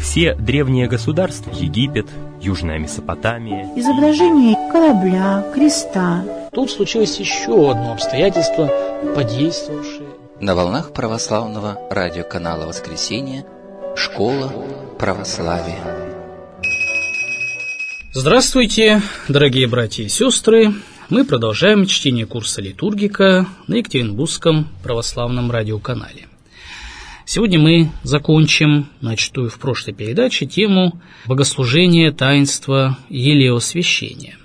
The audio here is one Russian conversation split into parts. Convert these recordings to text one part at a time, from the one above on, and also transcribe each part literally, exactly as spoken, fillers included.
Все древние государства – Египет, Южная Месопотамия. Изображение корабля, креста. Тут случилось еще одно обстоятельство, подействовавшее. На волнах православного радиоканала «Воскресенье» «Школа православия». Здравствуйте, дорогие братья и сестры! Мы продолжаем чтение курса «Литургика» на Екатеринбургском православном радиоканале. Сегодня мы закончим начатую в прошлой передаче тему богослужения таинства елеосвящения.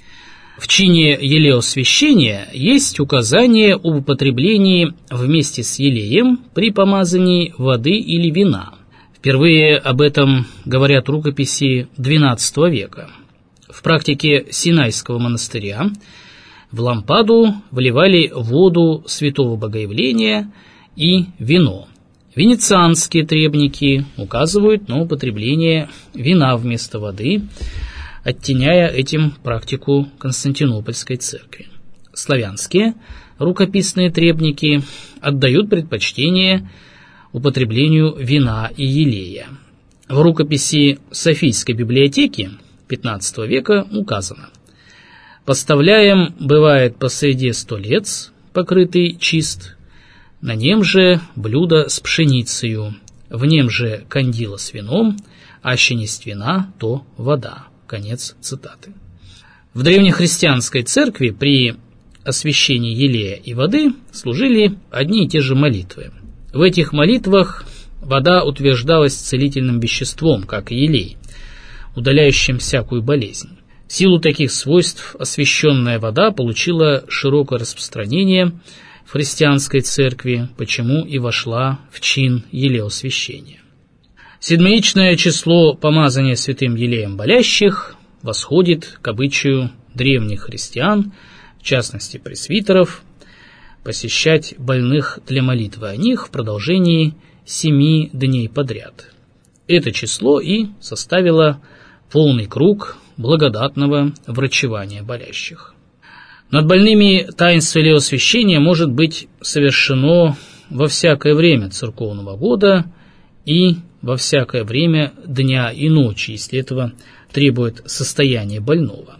В чине елеосвящения есть указание об употреблении вместе с елеем при помазании воды или вина. Впервые об этом говорят рукописи двенадцатого века. В практике Синайского монастыря в лампаду вливали воду святого Богоявления и вино. Венецианские требники указывают на употребление вина вместо воды, оттеняя этим практику Константинопольской церкви. Славянские рукописные требники отдают предпочтение употреблению вина и елея. В рукописи Софийской библиотеки пятнадцатого века указано: «Поставляем, бывает, посреди столец, покрытый чист, на нем же блюдо с пшеницею, в нем же кандила с вином, аще несть вина, то вода». Конец цитаты. В древнехристианской церкви при освящении елея и воды служили одни и те же молитвы. В этих молитвах вода утверждалась целительным веществом, как и елей, удаляющим всякую болезнь. В силу таких свойств освященная вода получила широкое распространение в христианской церкви, почему и вошла в чин елеосвящения. Седмичное число помазания святым елеем болящих восходит к обычаю древних христиан, в частности пресвитеров, посещать больных для молитвы о них в продолжении семи дней подряд. Это число и составило полный круг благодатного врачевания болящих. Над больными таинство елеосвящения может быть совершено во всякое время церковного года и во всякое время дня и ночи, если этого требует состояние больного.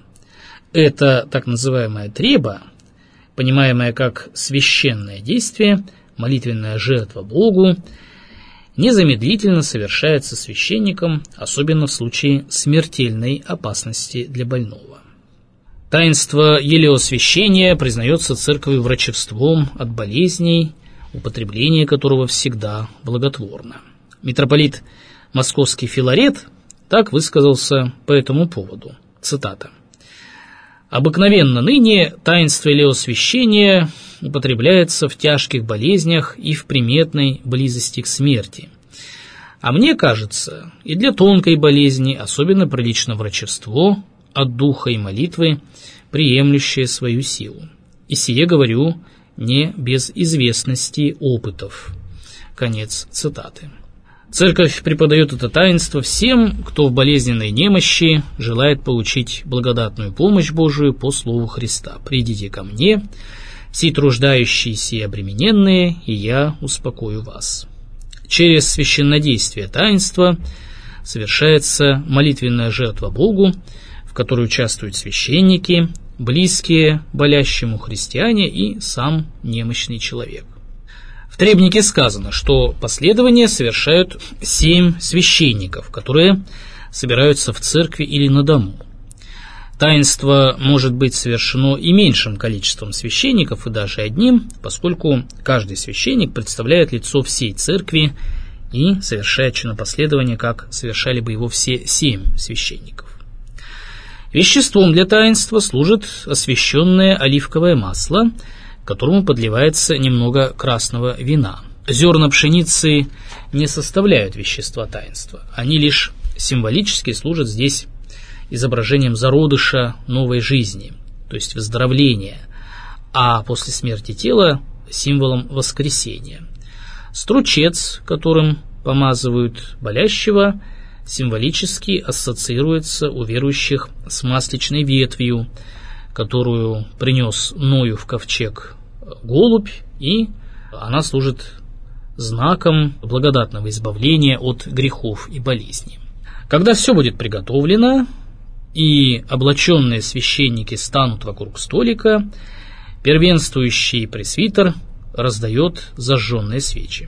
Это так называемая треба, понимаемая как священное действие, молитвенная жертва Богу, незамедлительно совершается священником, особенно в случае смертельной опасности для больного. Таинство елеосвящения признается церковью врачевством от болезней, употребление которого всегда благотворно. Митрополит Московский Филарет так высказался по этому поводу. Цитата. «Обыкновенно ныне таинство елеосвящения употребляется в тяжких болезнях и в приметной близости к смерти. А мне кажется, и для тонкой болезни особенно прилично врачевство от духа и молитвы, приемлющее свою силу. И сие говорю не без известности опытов». Конец цитаты. Церковь преподает это таинство всем, кто в болезненной немощи желает получить благодатную помощь Божию по слову Христа. «Придите ко мне, все труждающиеся и обремененные, и я успокою вас». Через священнодействие таинства совершается молитвенная жертва Богу, в которой участвуют священники, близкие болящему христиане и сам немощный человек. В требнике сказано, что последование совершают семь священников, которые собираются в церкви или на дому. Таинство может быть совершено и меньшим количеством священников, и даже одним, поскольку каждый священник представляет лицо всей церкви и совершает чинопоследование, как совершали бы его все семь священников. Веществом для таинства служит освященное оливковое масло, к которому подливается немного красного вина. Зерна пшеницы не составляют вещества таинства, они лишь символически служат здесь изображением зародыша новой жизни, то есть выздоровления, а после смерти тела символом воскресения. Стручец, которым помазывают болящего, символически ассоциируется у верующих с масличной ветвью, которую принес Ною в ковчег голубь, и она служит знаком благодатного избавления от грехов и болезней. Когда все будет приготовлено, и облаченные священники станут вокруг столика, первенствующий пресвитер раздает зажженные свечи.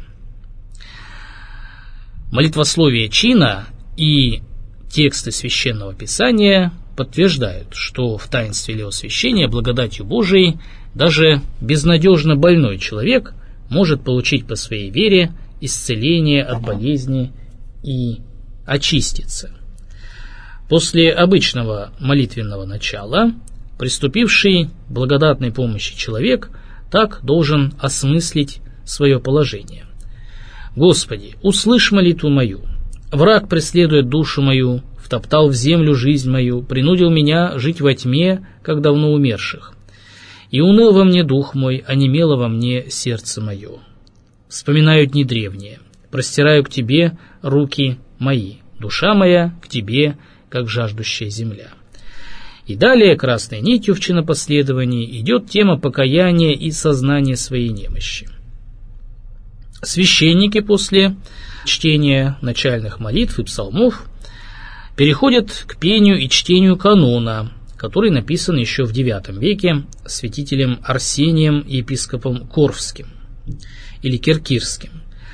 Молитвословие чина и тексты Священного Писания подтверждают, что в таинстве Леосвящения благодатью Божией даже безнадежно больной человек может получить по своей вере исцеление от болезни и очиститься. После обычного молитвенного начала приступивший к благодатной помощи человек так должен осмыслить свое положение. «Господи, услышь молитву мою. Враг преследует душу мою, втоптал в землю жизнь мою, принудил меня жить во тьме, как давно умерших. И уныл во мне дух мой, онемело во мне сердце мое. Вспоминаю дни древние, простираю к Тебе руки мои, душа моя к Тебе, как жаждущая земля». И далее красной нитью в чинопоследовании идет тема покаяния и сознания своей немощи. Священники после чтения начальных молитв и псалмов переходят к пению и чтению канона, который написан еще в девятом веке святителем Арсением и епископом Корфским или Киркирским.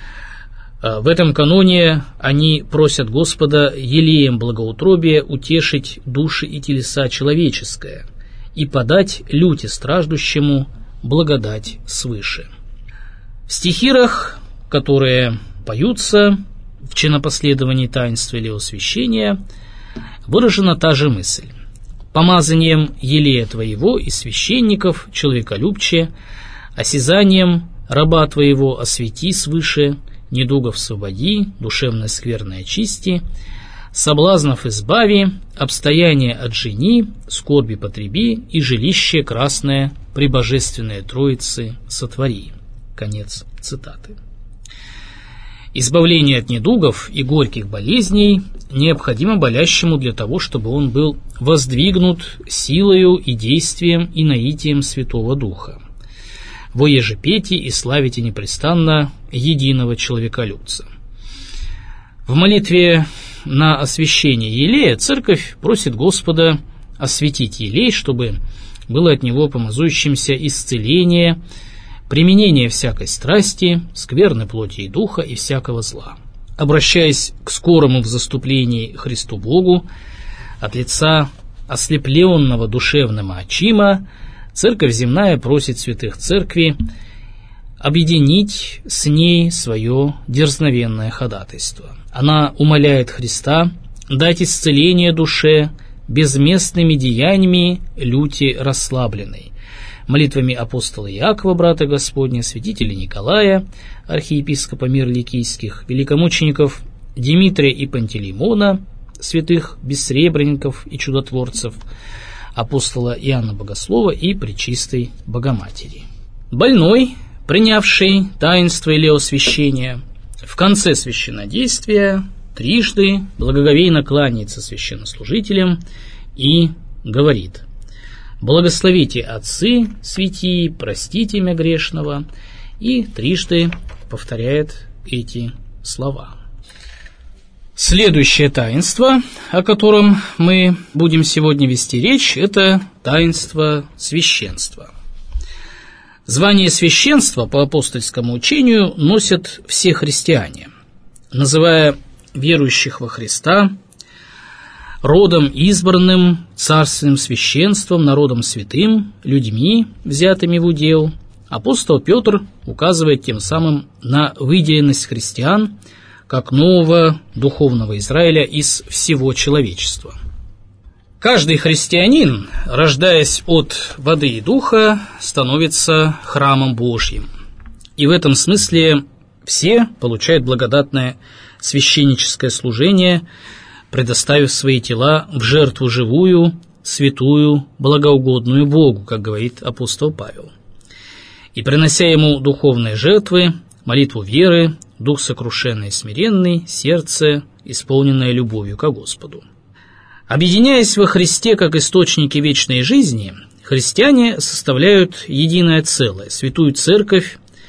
В этом каноне они просят Господа елеем благоутробия утешить души и телеса человеческое и подать люте страждущему благодать свыше. В стихирах, которые поются в чинопоследовании таинства Леосвящения, выражена та же мысль. «Помазанием елея Твоего и священников человеколюбче, осязанием раба Твоего освети свыше, недугов свободи, душевное скверное очисти, соблазнов избави, обстояние отжени, скорби потреби и жилище красное при божественной Троице сотвори». Конец цитаты. Избавление от недугов и горьких болезней необходимо болящему для того, чтобы он был воздвигнут силою и действием и наитием Святого Духа. «Воеже пейте и славите непрестанно единого человеколюбца». В молитве на освящение елея церковь просит Господа осветить елей, чтобы было от него помазующимся исцеление, применение всякой страсти, скверны плоти и духа и всякого зла. Обращаясь к скорому в заступлении Христу Богу, от лица ослепленного душевного очима, Церковь земная просит святых церкви объединить с ней свое дерзновенное ходатайство. Она умоляет Христа дать исцеление душе безместными деяниями люти расслабленной, молитвами апостола Иакова, брата Господня, святителя Николая, архиепископа мир ликийских, великомучеников Димитрия и Пантелеймона, святых бессребренников и чудотворцев, апостола Иоанна Богослова и Пречистой Богоматери. Больной, принявший таинство Леосвящения, в конце священнодействия трижды благоговейно кланяется священнослужителям и говорит: «Благословите отцы, святии, простите имя грешного», и трижды повторяет эти слова. Следующее таинство, о котором мы будем сегодня вести речь, это таинство священства. Звание священства по апостольскому учению носят все христиане, называя верующих во Христа родом избранным, царственным священством, народом святым, людьми, взятыми в удел. Апостол Петр указывает тем самым на выделенность христиан как нового духовного Израиля из всего человечества. Каждый христианин, рождаясь от воды и духа, становится храмом Божьим. И в этом смысле все получают благодатное священническое служение, предоставив свои тела в жертву живую, святую, благоугодную Богу, как говорит апостол Павел. И принося Ему духовные жертвы, молитву веры, дух сокрушенный и смиренный, сердце, исполненное любовью ко Господу. Объединяясь во Христе как источники вечной жизни, христиане составляют единое целое, святую церковь,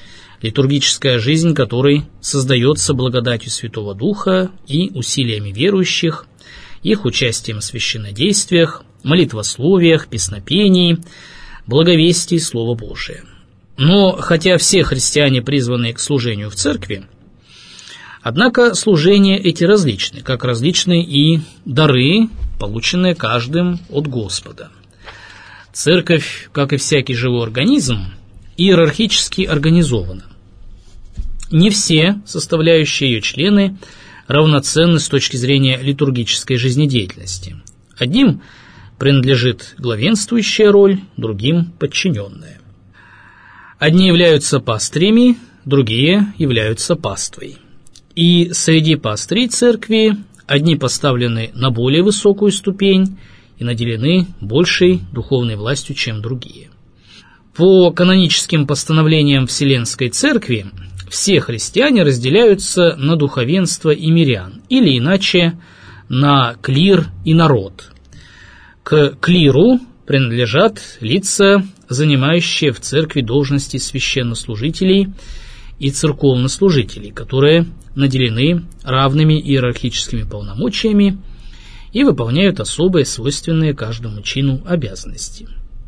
литургическая жизнь которой создается благодатью Святого Духа и усилиями верующих, их участием в священнодействиях, молитвословиях, песнопении, благовестии Слова Божия. Но хотя все христиане призваны к служению в церкви, однако служения эти различны, как различны и дары, полученные каждым от Господа. Церковь, как и всякий живой организм, иерархически организована. Не все составляющие ее члены равноценны с точки зрения литургической жизнедеятельности. Одним принадлежит главенствующая роль, другим – подчиненная. Одни являются пастырями, другие являются паствой. И среди пастырей церкви одни поставлены на более высокую ступень и наделены большей духовной властью, чем другие. По каноническим постановлениям Вселенской Церкви все христиане разделяются на духовенство и мирян, или иначе на клир и народ. К клиру принадлежат лица, занимающие в церкви должности священнослужителей и церковнослужителей, которые наделены равными иерархическими полномочиями и выполняют особые, свойственные каждому чину обязанности.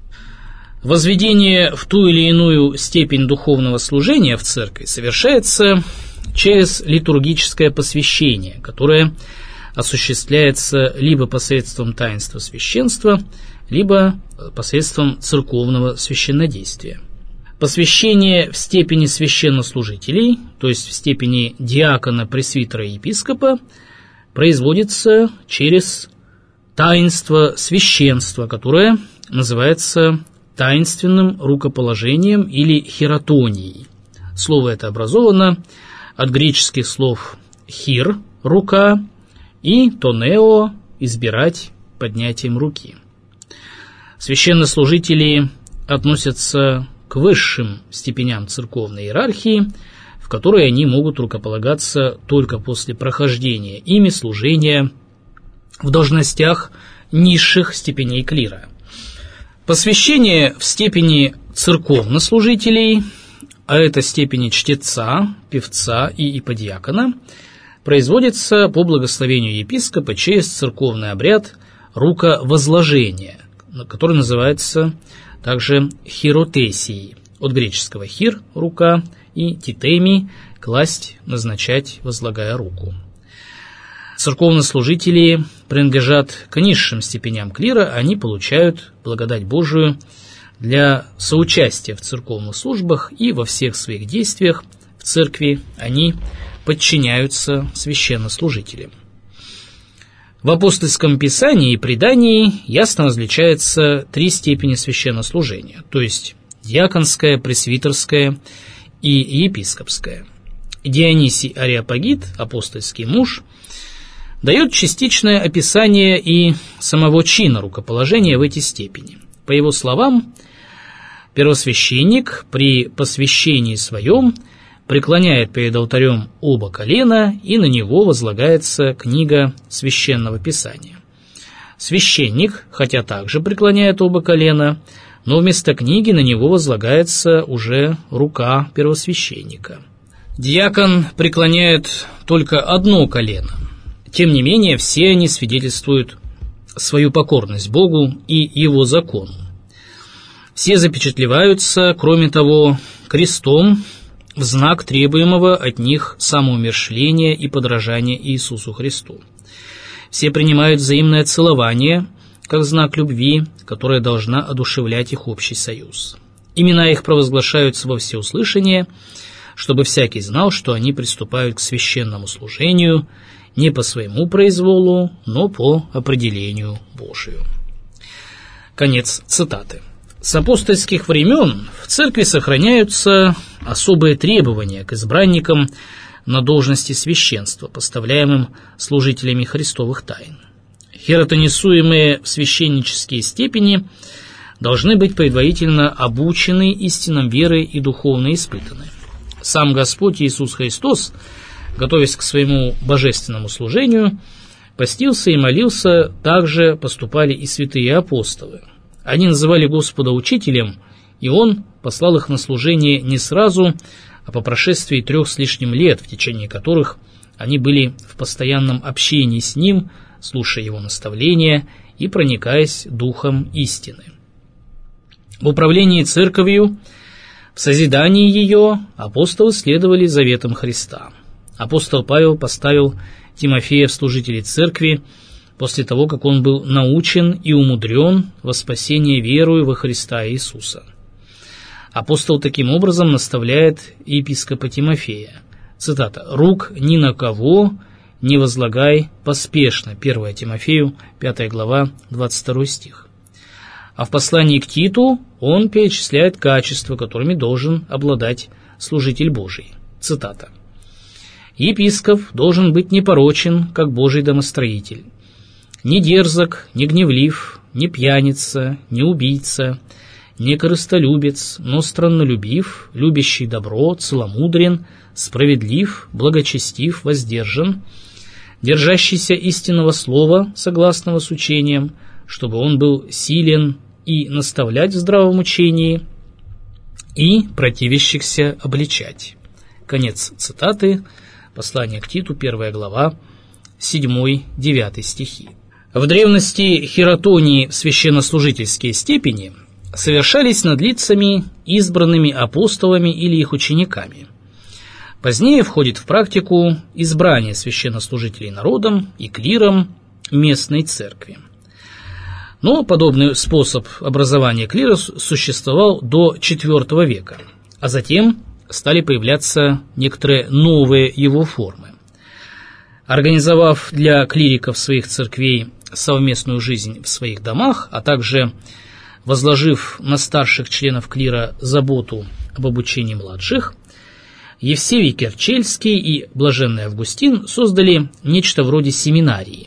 Возведение в ту или иную степень духовного служения в церкви совершается через литургическое посвящение, которое осуществляется либо посредством таинства священства, либо посредством церковного священнодействия. Посвящение в степени священнослужителей, то есть в степени диакона, пресвитера и епископа, производится через таинство священства, которое называется таинственным рукоположением или хиротонией. Слово это образовано от греческих слов «хир» – рука и «тонео» – избирать поднятием руки. Священнослужители относятся к высшим степеням церковной иерархии, в которой они могут рукополагаться только после прохождения ими служения в должностях низших степеней клира. Посвящение в степени церковнослужителей, а это степени чтеца, певца и иподиакона, производится по благословению епископа через церковный обряд руковозложения, который называется также хиротесией, от греческого хир – рука, и титеми – класть, назначать, возлагая руку. Церковнослужители принадлежат к низшим степеням клира, они получают благодать Божию для соучастия в церковных службах, и во всех своих действиях в церкви они подчиняются священнослужителям. В апостольском писании и предании ясно различаются три степени священнослужения, то есть диаконское, пресвитерское и епископское. Дионисий Ареопагит, апостольский муж, дает частичное описание и самого чина рукоположения в эти степени. По его словам, первосвященник при посвящении своем преклоняет перед алтарем оба колена, и на него возлагается книга Священного Писания. Священник, хотя также преклоняет оба колена, но вместо книги на него возлагается уже рука первосвященника. Диакон преклоняет только одно колено. Тем не менее, все они свидетельствуют свою покорность Богу и Его закону. Все запечатлеваются, кроме того, крестом в знак требуемого от них самоумерщвления и подражания Иисусу Христу. Все принимают взаимное целование как знак любви, которая должна одушевлять их общий союз. Имена их провозглашаются во всеуслышание, чтобы всякий знал, что они приступают к священному служению не по своему произволу, но по определению Божию. Конец цитаты. С апостольских времен в церкви сохраняются особые требования к избранникам на должности священства, поставляемым служителями христовых тайн. Хиротонисуемые в священнические степени должны быть предварительно обучены истинам веры и духовно испытаны. Сам Господь Иисус Христос, готовясь к своему божественному служению, постился и молился, также поступали и святые апостолы. Они называли Господа учителем, и Он послал их на служение не сразу, а по прошествии трех с лишним лет, в течение которых они были в постоянном общении с ним, слушая его наставления и проникаясь духом истины. В управлении церковью, в созидании ее апостолы следовали заветам Христа. Апостол Павел поставил Тимофея в служители церкви после того, как он был научен и умудрен во спасение верою во Христа Иисуса. Апостол таким образом наставляет епископа Тимофея. Цитата: «Рук ни на кого не возлагай поспешно». первое Тимофею, пятая глава, двадцать второй стих. А в послании к Титу он перечисляет качества, которыми должен обладать служитель Божий. Цитата: «Епископ должен быть непорочен, как Божий домостроитель, не дерзок, не гневлив, не пьяница, не убийца, не корыстолюбец, но страннолюбив, любящий добро, целомудрен, справедлив, благочестив, воздержан, держащийся истинного слова, согласного с учением, чтобы он был силен и наставлять в здравом учении, и противящихся обличать». Конец цитаты. Послание к Титу, первая глава, седьмой-девятый стихи. В древности хиротонии священнослужительские степени совершались над лицами, избранными апостолами или их учениками. Позднее входит в практику избрание священнослужителей народом и клиром местной церкви. Но подобный способ образования клира существовал до четвёртого века, а затем стали появляться некоторые новые его формы. Организовав для клириков своих церквей совместную жизнь в своих домах, а также возложив на старших членов клира заботу об обучении младших, Евсевий Керчельский и Блаженный Августин создали нечто вроде семинарии.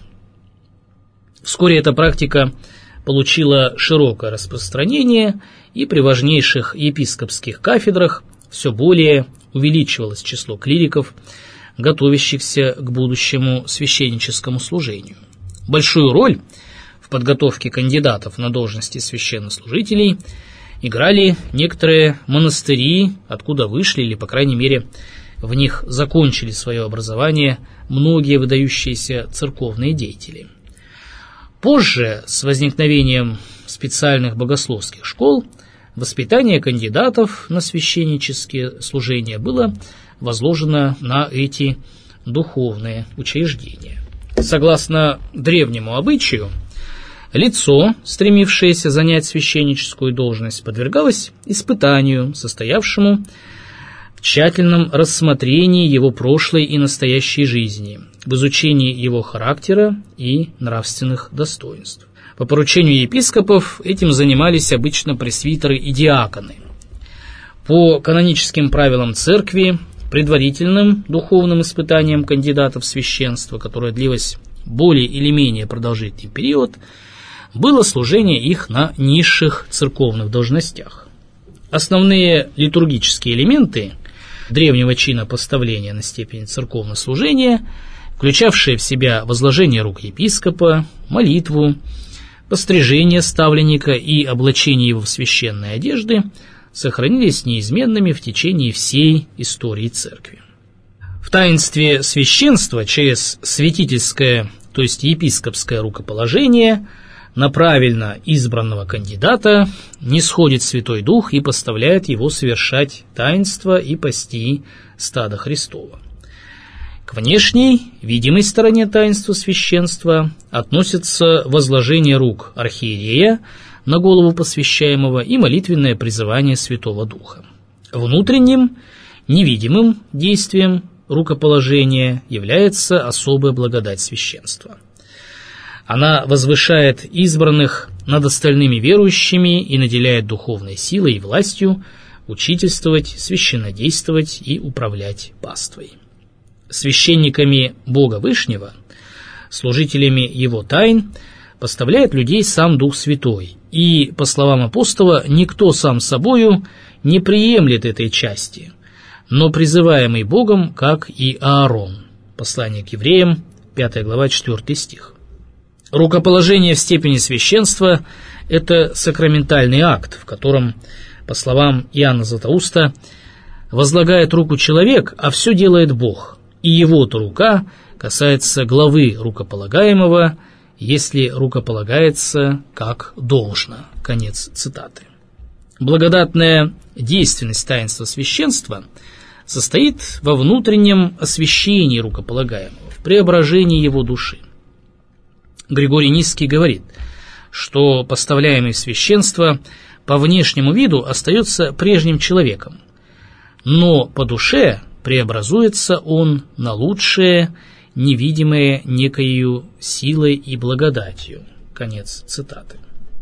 Вскоре эта практика получила широкое распространение, и при важнейших епископских кафедрах все более увеличивалось число клириков, готовящихся к будущему священническому служению. Большую роль в подготовке кандидатов на должности священнослужителей играли некоторые монастыри, откуда вышли, или, по крайней мере, в них закончили свое образование многие выдающиеся церковные деятели. Позже, с возникновением специальных богословских школ, воспитание кандидатов на священнические служения было возложено на эти духовные учреждения. Согласно древнему обычаю, лицо, стремившееся занять священническую должность, подвергалось испытанию, состоявшему в тщательном рассмотрении его прошлой и настоящей жизни, в изучении его характера и нравственных достоинств. По поручению епископов этим занимались обычно пресвитеры и диаконы. По каноническим правилам церкви, предварительным духовным испытанием кандидатов в священство, которое длилось более или менее продолжительный период, было служение их на низших церковных должностях. Основные литургические элементы древнего чина поставления на степень церковного служения, включавшие в себя возложение рук епископа, молитву, пострижение ставленника и облачение его в священные одежды, сохранились неизменными в течение всей истории церкви. В таинстве священства через святительское, то есть епископское рукоположение на правильно избранного кандидата нисходит Святой Дух и поставляет его совершать таинство и пасти стада Христова. К внешней, видимой стороне таинства священства относятся возложение рук архиерея на голову посвящаемого и молитвенное призывание Святого Духа. Внутренним, невидимым действием рукоположения является особая благодать священства. Она возвышает избранных над остальными верующими и наделяет духовной силой и властью учительствовать, священнодействовать и управлять паствой. Священниками Бога Вышнего, служителями Его тайн, поставляет людей сам Дух Святой, и, по словам апостола, никто сам собою не приемлет этой части, но призываемый Богом, как и Аарон. Послание к евреям, пятая глава, четвёртый стих. Рукоположение в степени священства – это сакраментальный акт, в котором, по словам Иоанна Златоуста, возлагает руку человек, а все делает Бог, и его-то рука касается главы рукополагаемого, если рукополагается как должно». Конец цитаты. Благодатная действенность таинства священства состоит во внутреннем освящении рукополагаемого, в преображении его души. Григорий Нисский говорит, что поставляемый в священство по внешнему виду остается прежним человеком, но по душе преобразуется он на лучшее, невидимое некою силой и благодатью. Конец цитаты.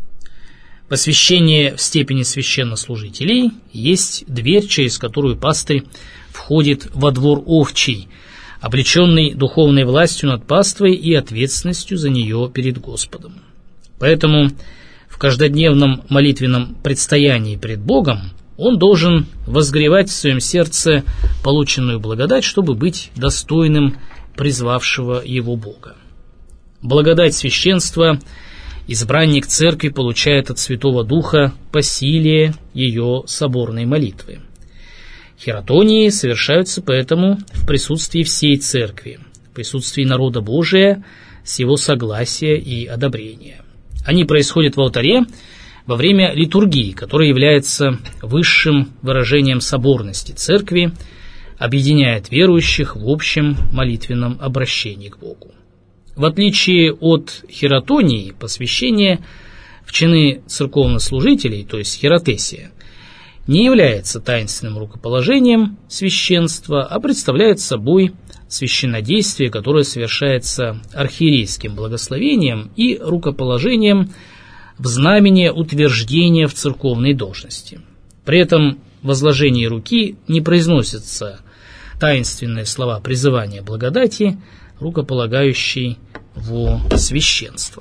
Посвящение в степени священнослужителей есть дверь, через которую пастырь входит во двор овчий, облеченный духовной властью над паствой и ответственностью за нее перед Господом. Поэтому в каждодневном молитвенном предстоянии перед Богом он должен возгревать в своем сердце полученную благодать, чтобы быть достойным призвавшего его Бога. Благодать священства избранник церкви получает от Святого Духа по силе ее соборной молитвы. Хератонии совершаются поэтому в присутствии всей церкви, в присутствии народа Божия с его согласия и одобрения. Они происходят в алтаре во время литургии, которая является высшим выражением соборности церкви, объединяет верующих в общем молитвенном обращении к Богу. В отличие от хератонии, посвящение в чины церковнослужителей, то есть хиратесия, не является таинственным рукоположением священства, а представляет собой священнодействие, которое совершается архиерейским благословением и рукоположением в знамение утверждения в церковной должности. При этом в возложении руки не произносятся таинственные слова призывания благодати, рукополагающей во священство.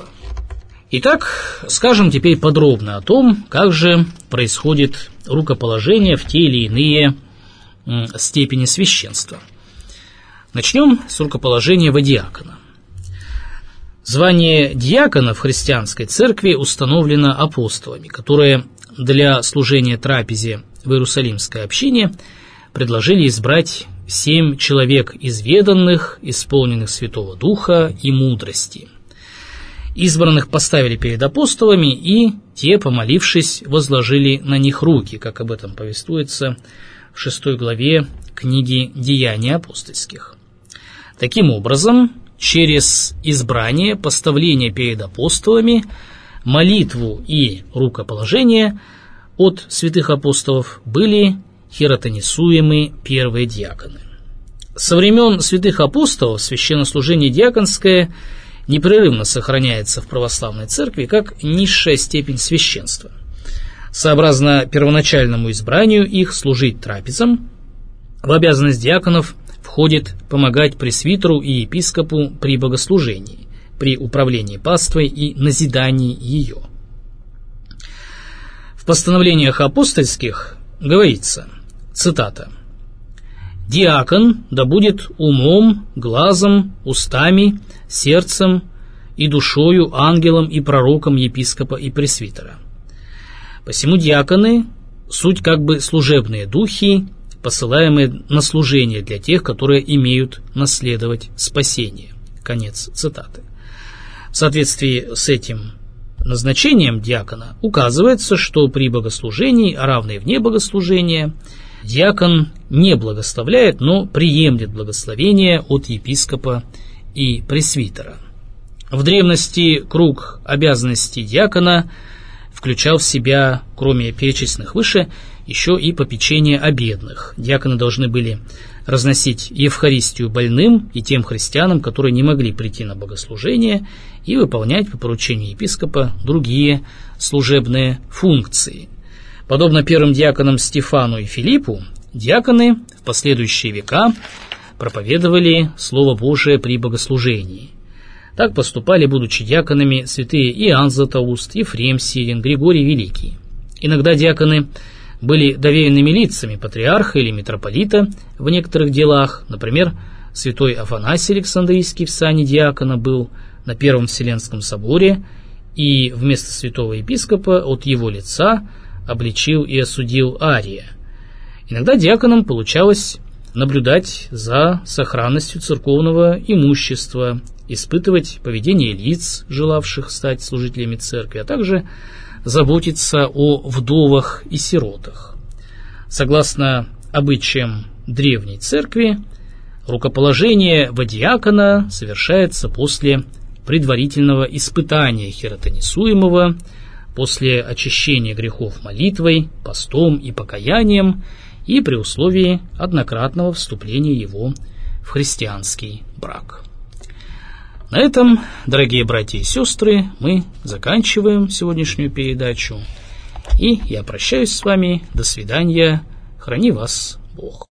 Итак, скажем теперь подробно о том, как же происходит рукоположение в те или иные степени священства. Начнем с рукоположения во диакона. Звание диакона в христианской церкви установлено апостолами, которые для служения трапезе в Иерусалимской общине предложили избрать семь человек изведанных, исполненных Святого Духа и мудрости. Избранных поставили перед апостолами, и те, помолившись, возложили на них руки, как об этом повествуется в шестой главе книги «Деяний апостольских». Таким образом, через избрание, поставление перед апостолами, молитву и рукоположение от святых апостолов были хиротонисуемы первые диаконы. Со времен святых апостолов священнослужение диаконское непрерывно сохраняется в православной церкви как низшая степень священства. Сообразно первоначальному избранию их служить трапезам, в обязанность диаконов входит помогать пресвитеру и епископу при богослужении, при управлении паствой и назидании ее. В постановлениях апостольских говорится, цитата: «Диакон да будет умом, глазом, устами, сердцем и душою, ангелом и пророком епископа и пресвитера. Посему диаконы – суть как бы служебные духи, посылаемые на служение для тех, которые имеют наследовать спасение». Конец цитаты. В соответствии с этим назначением диакона указывается, что при богослужении, а равно и вне богослужения, диакон не благословляет, но приемлет благословение от епископа и пресвитера. В древности круг обязанностей диакона включал в себя, кроме перечисленных выше, еще и попечение о бедных. Диаконы должны были разносить Евхаристию больным и тем христианам, которые не могли прийти на богослужение, и выполнять по поручению епископа другие служебные функции. Подобно первым диаконам Стефану и Филиппу, диаконы в последующие века проповедовали Слово Божие при богослужении. Так поступали, будучи диаконами, святые Иоанн Златоуст, Ефрем Сирин, Григорий Великий. Иногда диаконы были доверенными лицами патриарха или митрополита в некоторых делах. Например, святой Афанасий Александрийский в сане диакона был на Первом Вселенском соборе и вместо святого епископа от его лица обличил и осудил Ария. Иногда диаконам получалось наблюдать за сохранностью церковного имущества, испытывать поведение лиц, желавших стать служителями церкви, а также заботиться о вдовах и сиротах. Согласно обычаям древней церкви, рукоположение во диакона совершается после предварительного испытания хиротонисуемого, после очищения грехов молитвой, постом и покаянием и при условии однократного вступления его в христианский брак. На этом, дорогие братья и сестры, мы заканчиваем сегодняшнюю передачу. И я прощаюсь с вами. До свидания. Храни вас Бог.